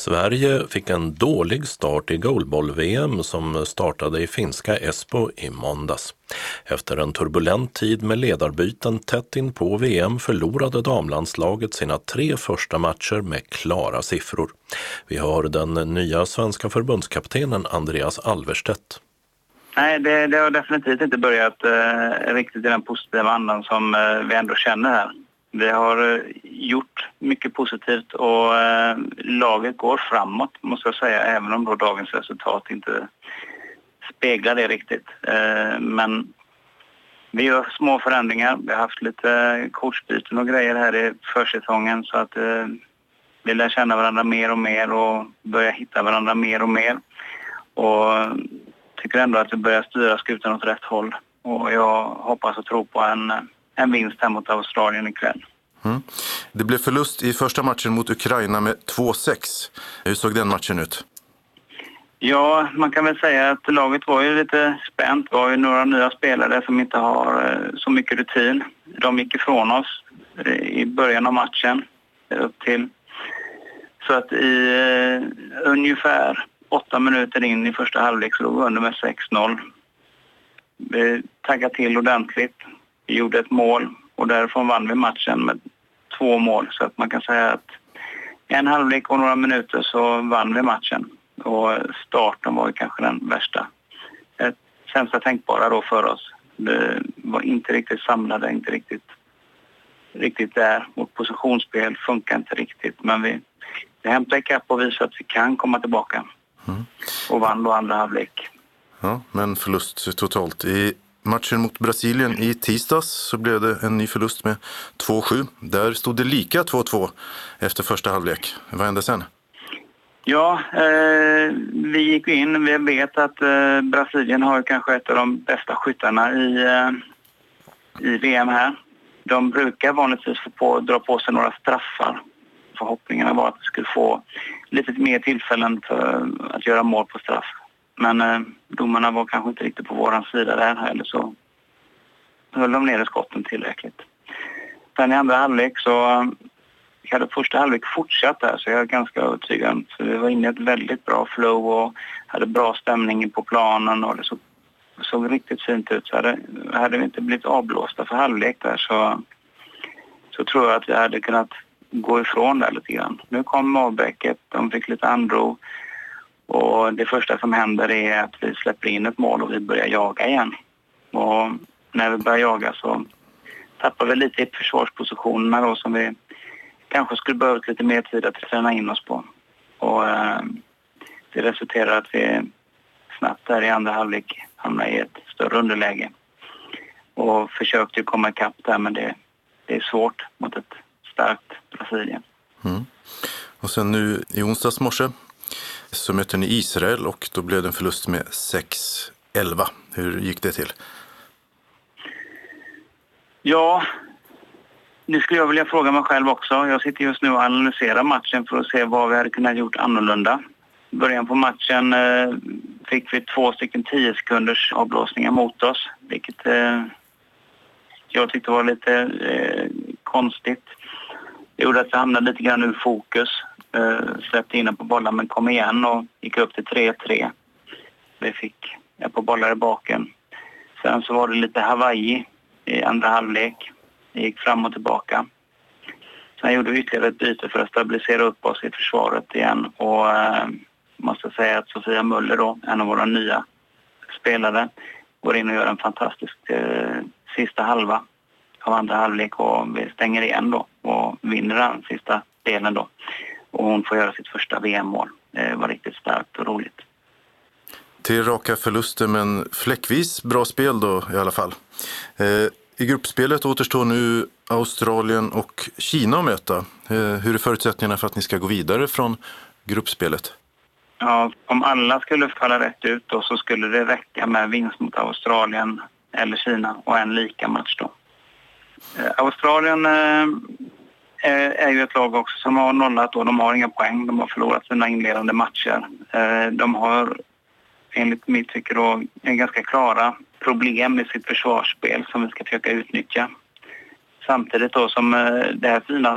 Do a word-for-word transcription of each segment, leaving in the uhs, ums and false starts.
Sverige fick en dålig start i goalball-V M som startade i finska Espoo i måndags. Efter en turbulent tid med ledarbyten tätt in på V M förlorade damlandslaget sina tre första matcher med klara siffror. Vi har den nya svenska förbundskaptenen Andreas Alverstedt. Nej, det, det har definitivt inte börjat eh, riktigt i den positiva andan som eh, vi ändå känner här. Vi har eh, gjort mycket positivt och eh, laget går framåt, måste jag säga, även om då dagens resultat inte speglar det riktigt. Eh, men vi gör små förändringar. Vi har haft lite coachbyten och grejer här i försäsongen så att eh, vi lär känna varandra mer och mer och börja hitta varandra mer och mer. Och tycker ändå att vi börjar styra skutan åt rätt håll. Och jag hoppas och tror på en, en vinst här mot Australien ikväll. Mm. Det blev förlust i första matchen mot Ukraina med två sex. Hur såg den matchen ut? Ja, man kan väl säga att laget var ju lite spänt. Det var ju några nya spelare som inte har så mycket rutin. De gick ifrån oss i början av matchen upp till. Så att i uh, ungefär åtta minuter in i första halvlek så låg vi under med sex noll. Vi taggade till ordentligt. Vi gjorde ett mål och därifrån vann vi matchen med två mål. Så att man kan säga att en halvlek och några minuter så vann vi matchen. Och starten var ju kanske den värsta. Ett sämsta tänkbara då för oss. Det var inte riktigt samlade, inte riktigt, riktigt där. Vårt positionsspel funkar inte riktigt. Men vi, vi hämtade ikapp och visade att vi kan komma tillbaka. Mm. Och vann då andra halvlek. Ja, men förlust totalt. I matchen mot Brasilien i tisdags så blev det en ny förlust med två sju. Där stod det lika två två efter första halvlek. Vad hände sen? Ja, eh, vi gick in. Vi vet att eh, Brasilien har kanske ett av de bästa skyttarna i, eh, i V M här. De brukar vanligtvis få på, dra på sig några straffar. Förhoppningarna var att vi skulle få lite mer tillfällen för att göra mål på straff. Men eh, domarna var kanske inte riktigt på våran sida där, eller så höll de ner skotten tillräckligt. Sen i andra halvlek så jag hade första halvlek fortsatt där, så jag är ganska övertygad. Så vi var inne i ett väldigt bra flow och hade bra stämning på planen och det såg, såg riktigt fint ut. Så hade, hade vi inte blivit avblåsta för halvlek där så, så tror jag att vi hade kunnat gå ifrån där lite grann. Nu kom avbräcket, de fick lite andro och det första som händer är att vi släpper in ett mål och vi börjar jaga igen. Och när vi börjar jaga så tappar vi lite i försvarspositionerna då som vi kanske skulle behöva lite mer tid att träna in oss på. Och eh, det resulterar att vi snabbt där i andra halvlek hamnar i ett större underläge. Och försökte ju komma ikapp där, men det, det är svårt mot ett starkt Brasilien. Mm. Och sen nu i onsdags morse så mötte ni Israel och då blev det en förlust med sex elva. Hur gick det till? Ja, det skulle jag vilja fråga mig själv också. Jag sitter just nu och analyserar matchen för att se vad vi hade kunnat gjort annorlunda. I början på matchen eh, fick vi två stycken tio sekunders avblåsningar mot oss, vilket eh, jag tyckte var lite eh, konstigt. Det gjorde att vi hamnade lite grann ur fokus. Eh, släppte in på bollar men kom igen och gick upp till tre tre. Vi fick ett par bollar i baken. Sen så var det lite Hawaii i andra halvlek. Det gick fram och tillbaka. Sen gjorde vi ytterligare ett byte för att stabilisera upp oss i försvaret igen. Och eh, måste säga att Sofia Möller då, en av våra nya spelare, går in och gör en fantastisk eh, sista halva av andra halvlek och vi stänger igen då och vinner den sista delen då. Och hon får göra sitt första V M-mål. Det var riktigt starkt och roligt. Tre raka förluster men fläckvis bra spel då i alla fall. Eh, I gruppspelet återstår nu Australien och Kina att möta. Eh, hur är förutsättningarna för att ni ska gå vidare från gruppspelet? Ja, om alla skulle falla rätt ut då så skulle det räcka med vinst mot Australien eller Kina och en lika match då. Eh, Australien eh, är ju ett lag också som har nollat och de har inga poäng. De har förlorat sina inledande matcher. Eh, de har enligt mitt tycker då en ganska klara problem med sitt försvarsspel som vi ska försöka utnyttja. Samtidigt då som det här fina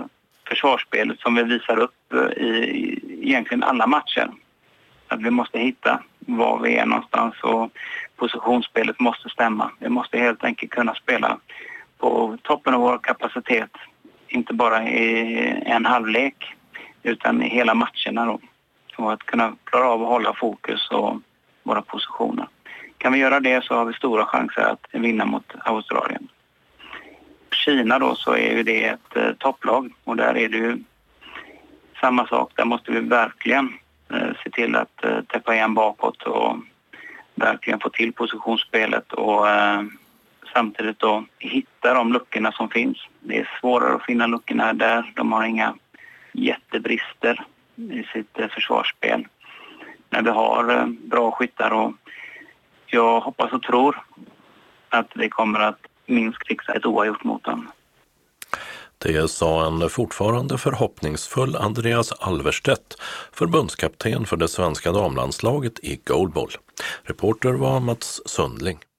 försvarsspelet som vi visar upp i, i egentligen alla matcher. Att vi måste hitta var vi är någonstans och positionsspelet måste stämma. Vi måste helt enkelt kunna spela på toppen av vår kapacitet. Inte bara i en halvlek utan i hela matcherna då. Och att kunna klara av att hålla fokus och våra positioner. Kan vi göra det så har vi stora chanser att vinna mot Australien. Kina då så är ju det ett eh, topplag och där är det ju samma sak. Där måste vi verkligen eh, se till att eh, täppa igen bakåt och verkligen få till positionsspelet och eh, samtidigt då hitta de luckorna som finns. Det är svårare att finna luckorna där. De har inga jättebrister i sitt eh, försvarsspel. Men vi har eh, bra skyttar och jag hoppas och tror att det kommer att minst fixa ett oavgjort mot dem. Det sa en fortfarande förhoppningsfull Andreas Alverstedt, förbundskapten för det svenska damlandslaget i goalball. Reporter var Mats Sundling.